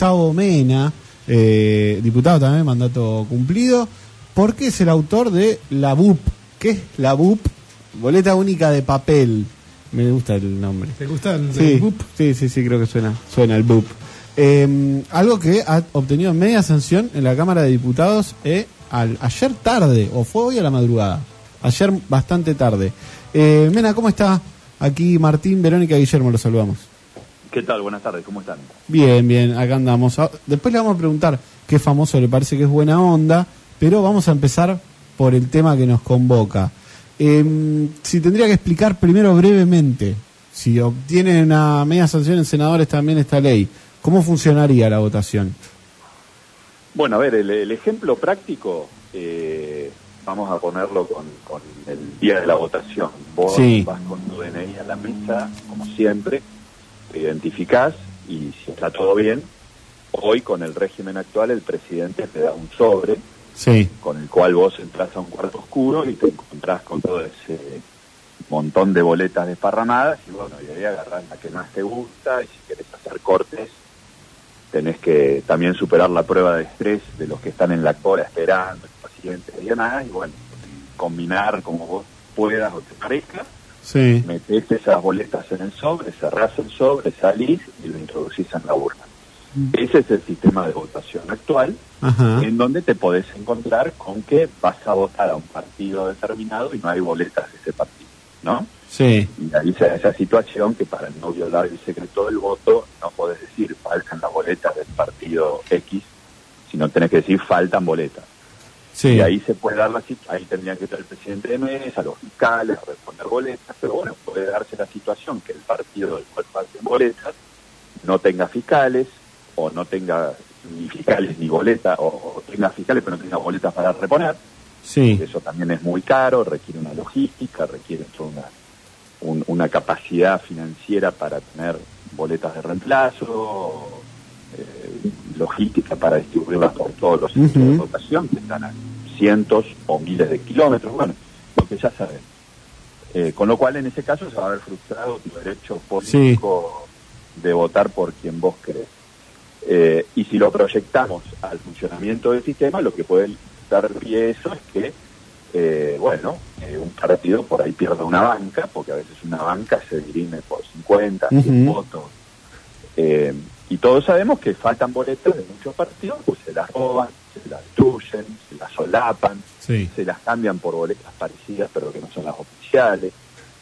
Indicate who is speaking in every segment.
Speaker 1: Gustavo Mena, diputado también, mandato cumplido, porque es el autor de la BUP. ¿Qué es la BUP? Boleta única de papel. Me gusta el nombre.
Speaker 2: ¿Te gusta el
Speaker 1: BUP? Sí, creo que suena el BUP. Algo que ha obtenido media sanción en la Cámara de Diputados ayer tarde, o fue hoy a la madrugada. Ayer bastante tarde. Mena, ¿cómo está? Aquí Martín, Verónica y Guillermo, los saludamos.
Speaker 3: ¿Qué tal? Buenas tardes, ¿cómo están?
Speaker 1: Bien, acá andamos. Después le vamos a preguntar qué famoso le parece que es buena onda, pero vamos a empezar por el tema que nos convoca. Si tendría que explicar primero brevemente, si obtienen una media sanción en senadores también esta ley, ¿cómo funcionaría la votación?
Speaker 3: Bueno, a ver, el ejemplo práctico, vamos a ponerlo con el día de la votación. Vos vas con tu DNI a la mesa, como siempre, te identificás y si está todo bien, hoy con el régimen actual el presidente te da un sobre con el cual vos entras a un cuarto oscuro y te encontrás con todo ese montón de boletas desparramadas y bueno, y ahí agarrás la que más te gusta y si querés hacer cortes tenés que también superar la prueba de estrés de los que están en la cola esperando, el paciente y demás, y bueno, combinar como vos puedas o te parezca, metés esas boletas en el sobre, cerrás el sobre, salís y lo introducís en la urna. Ese es el sistema de votación actual, en donde te podés encontrar con que vas a votar a un partido determinado y no hay boletas de ese partido, ¿no?
Speaker 1: Sí.
Speaker 3: Y ahí se da esa situación que para no violar el secreto del voto no podés decir faltan las boletas del partido X, sino tenés que decir faltan boletas. Y ahí se puede dar ahí tendrían que estar el presidente de mesa, los fiscales, a responder boletas, pero bueno, puede darse la situación que el partido del cual falten boletas no tenga fiscales, o no tenga ni fiscales ni boletas, o tenga fiscales pero no tenga boletas para reponer. Eso también es muy caro, requiere una logística, requiere toda una capacidad financiera para tener boletas de reemplazo, logística para distribuirlas por todos los centros de votación, que están a cientos o miles de kilómetros, bueno, lo que ya sabes. Con lo cual, en ese caso, se va a ver frustrado tu derecho político de votar por quien vos querés. Y si lo proyectamos al funcionamiento del sistema, lo que puede dar pie a eso es que un partido por ahí pierde una banca, porque a veces una banca se dirime por 50, 100 votos. Y todos sabemos que faltan boletas de muchos partidos, pues se las roban, se las destruyen, se las solapan, se las cambian por boletas parecidas, pero que no son las oficiales.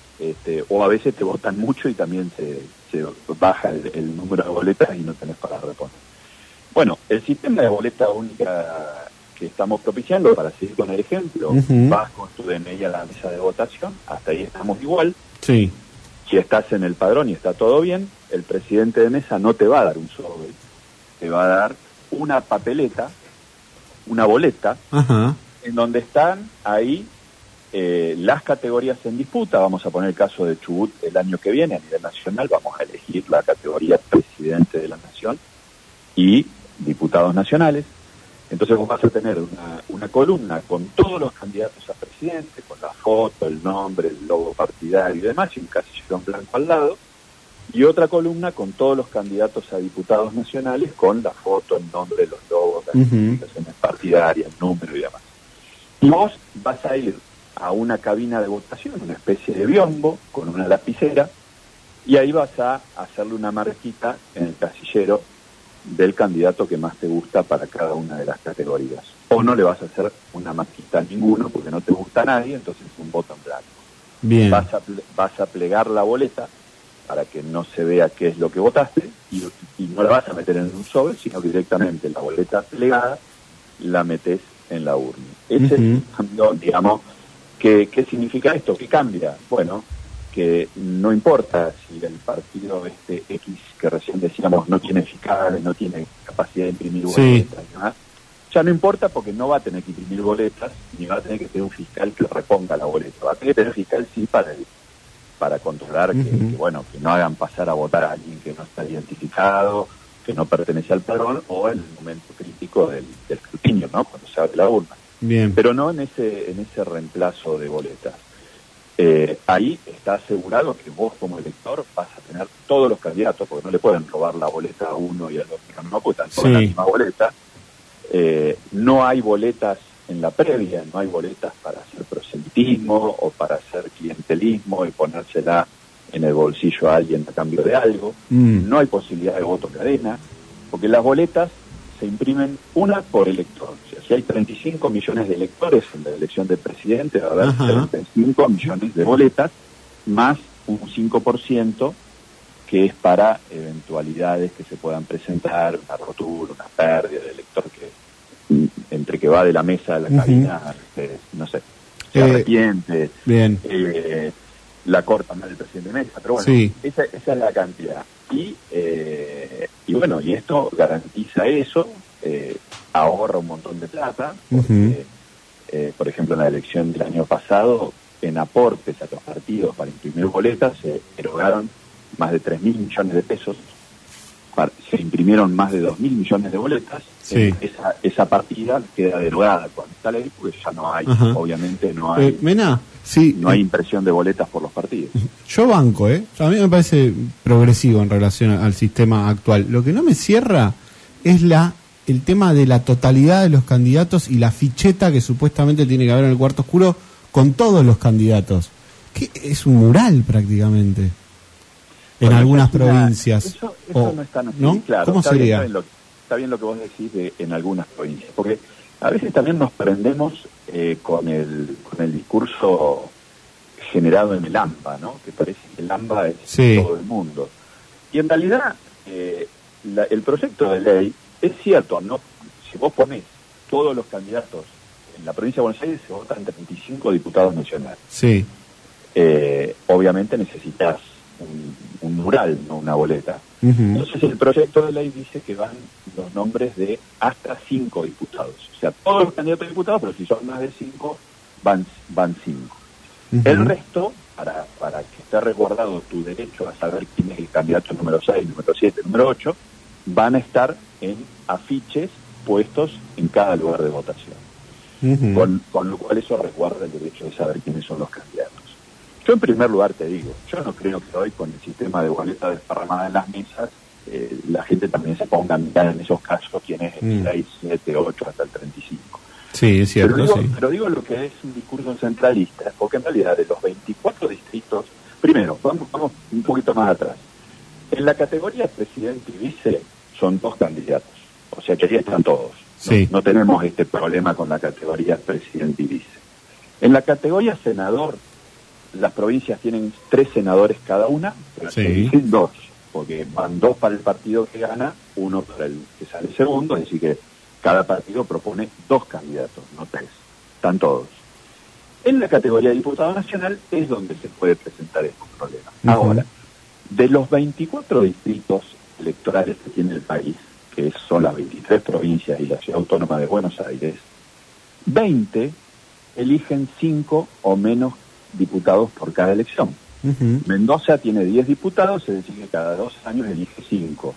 Speaker 3: O a veces te votan mucho y también se baja el número de boletas y no tenés para reponer. Bueno, el sistema de boleta única que estamos propiciando, para seguir con el ejemplo, vas con tu DNI a la mesa de votación, hasta ahí estamos igual. Si estás en el padrón y está todo bien, el presidente de mesa no te va a dar un sobre, te va a dar una papeleta, una boleta, en donde están ahí las categorías en disputa. Vamos a poner el caso de Chubut el año que viene a nivel nacional, vamos a elegir la categoría presidente de la nación y diputados nacionales. Entonces vos vas a tener una columna con todos los candidatos a presidente, con la foto, el nombre, el logo partidario y demás, y un casillero en blanco al lado, y otra columna con todos los candidatos a diputados nacionales, con la foto, el nombre, los logos, las identificaciones partidarias, el número y demás. Y vos vas a ir a una cabina de votación, una especie de biombo, con una lapicera, y ahí vas a hacerle una marquita en el casillero del candidato que más te gusta para cada una de las categorías. O no le vas a hacer una marquita a ninguno porque no te gusta a nadie, entonces es un voto en blanco. Vas a plegar la boleta para que no se vea qué es lo que votaste y no la vas a meter en un sobre, sino que directamente la boleta plegada la metes en la urna. Ese es el cambio, digamos. ¿Qué significa esto? ¿Qué cambia? Bueno, que no importa si el partido X que recién decíamos no tiene fiscales, no tiene capacidad de imprimir boletas, ¿no? Ya no importa porque no va a tener que imprimir boletas ni va a tener que tener un fiscal que reponga la boleta. Va a tener que tener fiscal para controlar que no hagan pasar a votar a alguien que no está identificado, que no pertenece al padrón, o en el momento crítico del escrutinio, ¿no? Cuando se abre la urna. Pero no en ese reemplazo de boletas. ahí está asegurado que vos como elector vas a tener todos los candidatos, porque no le pueden robar la boleta a uno y al otro, no, porque están todas en la misma boleta. No hay boletas en la previa, no hay boletas para hacer proselitismo o para hacer clientelismo y ponérsela en el bolsillo a alguien a cambio de algo. No hay posibilidad de voto cadena, porque las boletas se imprimen una por elector. O sea, si hay 35 millones de electores en la elección del presidente, va a haber 35 millones de boletas, más un 5% que es para eventualidades que se puedan presentar, una rotura, una pérdida del elector que entre que va de la mesa a la cabina, no sé, se arrepiente, la corta mal el presidente de mesa, pero bueno, esa es la cantidad. Y bueno, y esto garantiza eso, ahorra un montón de plata, porque, por ejemplo, en la elección del año pasado, en aportes a los partidos para imprimir boletas, se erogaron más de 3.000 millones de pesos, se imprimieron más de 2.000 millones de boletas. Esa partida queda derogada cuando está la ley, porque ya no hay, obviamente no hay,
Speaker 1: Mena,
Speaker 3: no hay impresión de boletas por los partidos.
Speaker 1: Yo banco, a mí me parece progresivo en relación al sistema actual. Lo que no me cierra es el tema de la totalidad de los candidatos y la ficheta que supuestamente tiene que haber en el cuarto oscuro con todos los candidatos, que es un mural prácticamente en algunas provincias.
Speaker 3: Eso no está así,
Speaker 1: ¿no?
Speaker 3: Claro.
Speaker 1: ¿Cómo sería?
Speaker 3: Está bien lo que vos decís en algunas provincias, porque a veces también nos prendemos con el discurso generado en el AMBA, ¿no? Que parece que el AMBA es todo el mundo. Y en realidad el proyecto de ley es cierto, ¿no? Si vos ponés todos los candidatos en la provincia de Buenos Aires, se votan 35 diputados nacionales. Obviamente necesitas un mural, no una boleta. Entonces el proyecto de ley dice que van los nombres de hasta 5 diputados. O sea, todos los candidatos a diputados, pero si son más de 5, van 5. El resto, para que esté resguardado tu derecho a saber quién es el candidato número 6, número 7, número 8, van a estar en afiches puestos en cada lugar de votación. Con lo cual eso resguarda el derecho de saber quiénes son los candidatos. Yo en primer lugar te digo, yo no creo que hoy con el sistema de boleta desparramada en las mesas, la gente también se ponga a mirar en esos casos quién es el 6, 7, 8 hasta el 35.
Speaker 1: Sí, es cierto.
Speaker 3: Pero digo lo que es un discurso centralista, porque en realidad de los 24 distritos, primero, vamos un poquito más atrás. En la categoría presidente y vice son 2 candidatos, o sea que ahí están todos. No tenemos este problema con la categoría presidente y vice. En la categoría senador, las provincias tienen 3 senadores cada una, pero se eligen 2, porque van 2 para el partido que gana, 1 para el que sale segundo, es decir que cada partido propone 2 candidatos, no 3. Están todos. En la categoría de diputado nacional es donde se puede presentar este problema. Ahora, de los 24 distritos electorales que tiene el país, que son las 23 provincias y la Ciudad Autónoma de Buenos Aires, 20 eligen 5 o menos diputados por cada elección. Mendoza tiene 10 diputados, es decir que cada 2 años elige 5.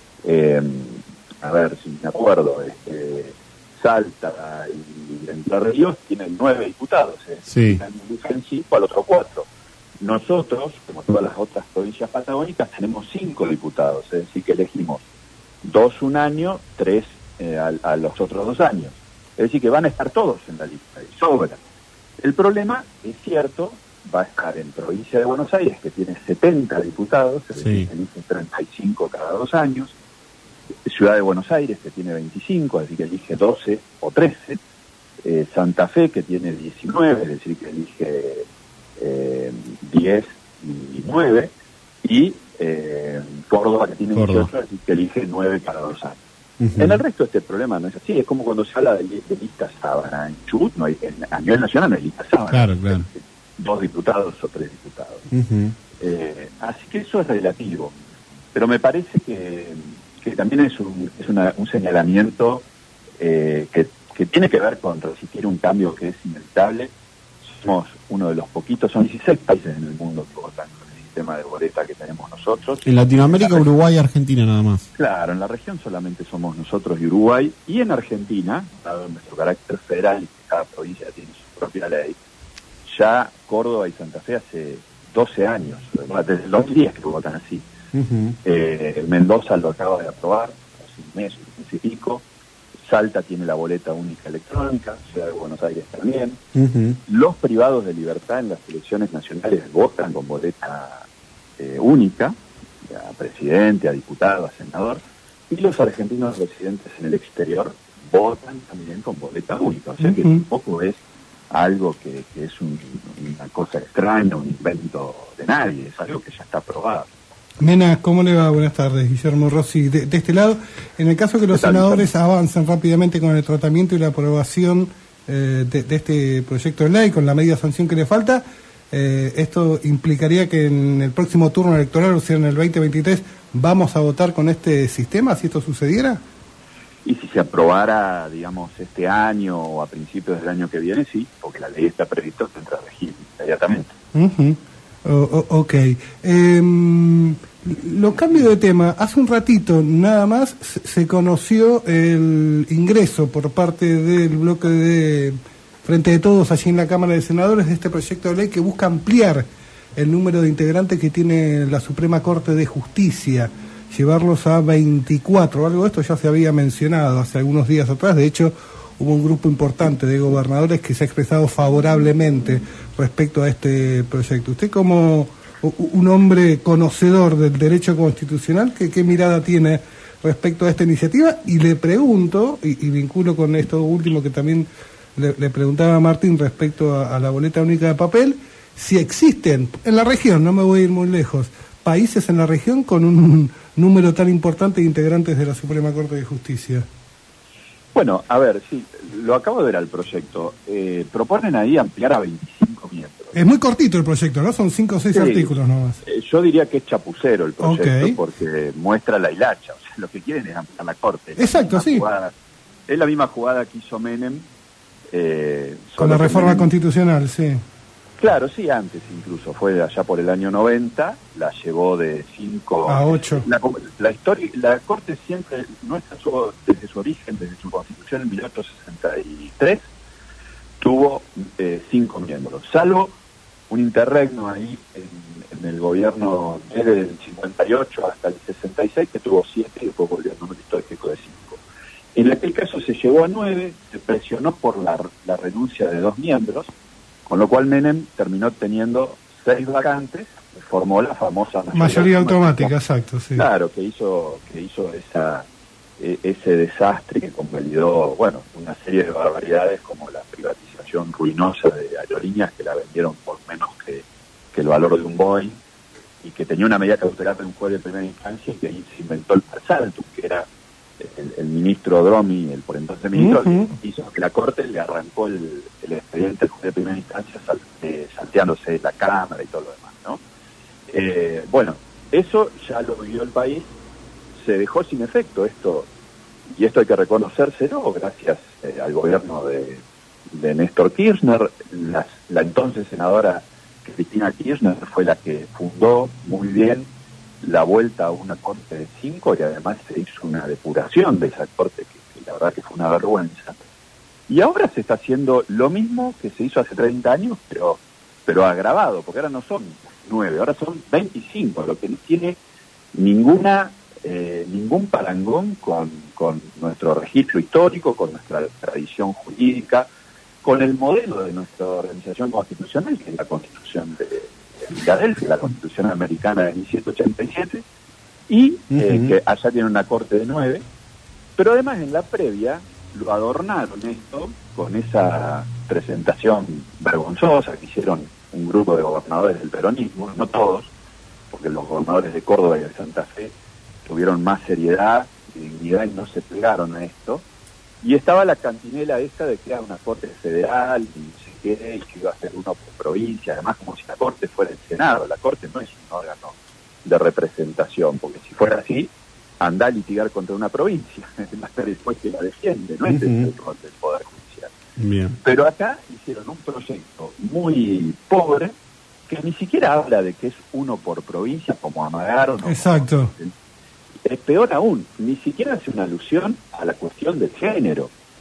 Speaker 3: A ver si me acuerdo, Salta y Entre Ríos tienen 9 diputados, eligen 5, al otro 4. Nosotros, como todas las otras provincias patagónicas, tenemos 5 diputados, es decir que elegimos 2 un año, 3 a los otros 2 años. Es decir que van a estar todos en la lista, y sobra. El problema, es cierto, va a estar en provincia de Buenos Aires, que tiene 70 diputados, es decir, que elige 35 cada 2 años. Ciudad de Buenos Aires, que tiene 25, es decir, que elige 12 o 13. Santa Fe, que tiene 19, es decir, que elige 10 y 9. Y Córdoba, que tiene 18, es decir, que elige 9 cada 2 años. En el resto este problema no es así, es como cuando se habla de lista sábana. En Chubut, a nivel nacional no hay lista sábana. Claro. 2 diputados o 3 diputados. Así que eso es relativo. Pero me parece que también es un señalamiento que tiene que ver con resistir un cambio que es inevitable. Somos uno de los poquitos, son 16 países en el mundo que votan con el sistema de boleta que tenemos nosotros.
Speaker 1: En Latinoamérica, Uruguay y Argentina nada más.
Speaker 3: Claro, en la región solamente somos nosotros y Uruguay, y en Argentina, dado nuestro carácter federal y que cada provincia tiene su propia ley, ya Córdoba y Santa Fe hace 12 años, desde el 2010 que votan así. Mendoza lo acaba de aprobar hace un mes y pico. Salta tiene la boleta única electrónica, Ciudad de Buenos Aires también. Los privados de libertad en las elecciones nacionales votan con boleta única, a presidente, a diputado, a senador, y los argentinos residentes en el exterior votan también con boleta única. O sea que tampoco es algo que es una cosa extraña, un invento de nadie, es algo que ya está aprobado.
Speaker 2: Mena, ¿cómo le va? Buenas tardes, Guillermo Rossi. De este lado, en el caso que los senadores avancen rápidamente con el tratamiento y la aprobación de este proyecto de ley, con la medida de sanción que le falta, esto implicaría que en el próximo turno electoral, o sea, en el 2023, vamos a votar con este sistema, si esto sucediera.
Speaker 3: Y si se aprobara, digamos, este año o a principios del año que viene, sí, porque la ley está prevista, que entra a regir inmediatamente.
Speaker 2: Ok. Lo cambio de tema. Hace un ratito nada más se conoció el ingreso por parte del bloque de Frente de Todos allí en la Cámara de Senadores de este proyecto de ley que busca ampliar el número de integrantes que tiene la Suprema Corte de Justicia, llevarlos a 24. Algo de esto ya se había mencionado hace algunos días atrás. De hecho, hubo un grupo importante de gobernadores que se ha expresado favorablemente respecto a este proyecto. Usted, como un hombre conocedor del derecho constitucional, ¿qué mirada tiene respecto a esta iniciativa? Y le pregunto, y vinculo con esto último que también le preguntaba a Martín respecto a la boleta única de papel, si existen en la región, no me voy a ir muy lejos, países en la región con un número tan importante de integrantes de la Suprema Corte de Justicia.
Speaker 3: Bueno, a ver, sí, lo acabo de ver al proyecto. Proponen ahí ampliar a 25 miembros.
Speaker 2: Es muy cortito el proyecto, ¿no? Son 5 o 6 artículos nomás.
Speaker 3: Yo diría que es chapucero el proyecto, porque muestra la hilacha. O sea, lo que quieren es ampliar la Corte.
Speaker 2: Exacto, sí.
Speaker 3: Es la misma jugada que hizo Menem.
Speaker 2: Con la reforma constitucional, sí.
Speaker 3: Claro, sí, antes incluso, fue allá por el año 90, la llevó de 5
Speaker 2: a 8.
Speaker 3: La historia, la Corte siempre, desde su origen, desde su constitución en 1863, tuvo 5 miembros, salvo un interregno ahí en el gobierno desde el 58 hasta el 66, que tuvo 7 y después volvió al número histórico de 5. En aquel caso se llegó a 9, se presionó por la renuncia de 2 miembros, con lo cual Menem terminó teniendo 6 vacantes, formó la famosa
Speaker 2: mayoría automática, exacto, sí.
Speaker 3: Claro, que hizo ese desastre que convalidó, bueno, una serie de barbaridades como la privatización ruinosa de aerolíneas que la vendieron por menos que el valor de un Boeing, y que tenía una medida cautelar de un juez de primera instancia, y que ahí se inventó el Persaltum, que era el ministro Dromi, el por entonces ministro, hizo que la Corte le arrancó el expediente al juez de primera instancia salteándose la Cámara y todo lo demás, ¿no? Bueno, eso ya lo vivió el país, se dejó sin efecto esto, y esto hay que reconocérselo gracias al gobierno de Néstor Kirchner. La entonces senadora Cristina Kirchner fue la que fundó muy bien la vuelta a una corte de 5, y además se hizo una depuración de esa corte que la verdad que fue una vergüenza. Y ahora se está haciendo lo mismo que se hizo hace 30 años, pero agravado, porque ahora no son 9, ahora son 25, lo que no tiene ningún parangón con nuestro registro histórico, con nuestra tradición jurídica, con el modelo de nuestra organización constitucional, que es la Constitución de Filadelfia, la Constitución Americana de 1787, y que allá tiene una corte de 9, pero además en la previa lo adornaron esto con esa presentación vergonzosa que hicieron un grupo de gobernadores del peronismo, no todos, porque los gobernadores de Córdoba y de Santa Fe tuvieron más seriedad y dignidad y no se pegaron a esto, y estaba la cantinela esta de que era una corte federal y no sé qué, y que iba a ser uno por provincia, además como si la corte fuera el Senado. La corte no es un órgano de representación, porque si fuera así, anda a litigar contra una provincia, va a ser el juez que la defiende, no es el Poder Judicial.
Speaker 1: Bien.
Speaker 3: Pero acá hicieron un proyecto muy pobre, que ni siquiera habla de que es uno por provincia, como amagaron.
Speaker 2: Exacto.
Speaker 3: Es peor aún, ni siquiera hace una alusión a la cuestión del género.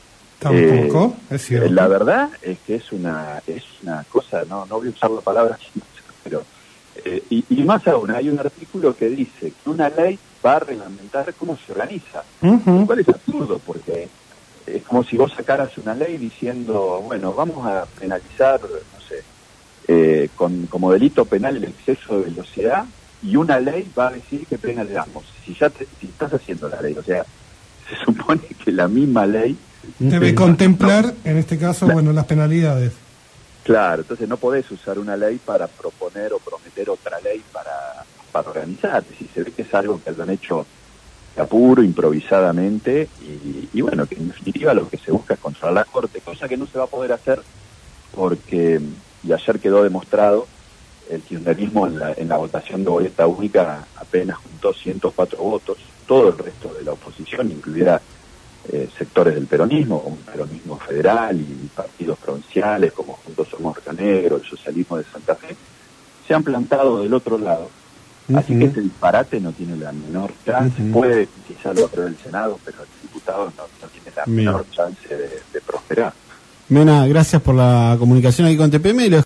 Speaker 2: Tampoco, es cierto.
Speaker 3: La verdad es que es una cosa, no voy a usar la palabra, pero y más aún, hay un artículo que dice que una ley va a reglamentar cómo se organiza, lo cual es absurdo, porque es como si vos sacaras una ley diciendo, bueno, vamos a penalizar, no sé, como delito penal el exceso de velocidad, y una ley va a decir qué pena le damos. Si estás haciendo la ley, o sea, se supone que la misma ley
Speaker 2: debe contemplar, en este caso, las penalidades.
Speaker 3: Claro, entonces no podés usar una ley para proponer o prometer otra ley para organizarte. Si se ve que es algo que lo han hecho de apuro, improvisadamente, y bueno, que en definitiva lo que se busca es controlar la Corte, cosa que no se va a poder hacer porque, y ayer quedó demostrado, el kirchnerismo en la votación de boleta única apenas juntó 104 votos, todo el resto de la oposición, incluida sectores del peronismo, como el peronismo federal y partidos provinciales como Juntos Somos Rionegro, el socialismo de Santa Fe, se han plantado del otro lado. Así que este disparate no tiene la menor chance, puede quizás lo apruebe el Senado, pero el diputado no tiene la menor chance de prosperar.
Speaker 1: Mena, gracias por la comunicación aquí con TPM.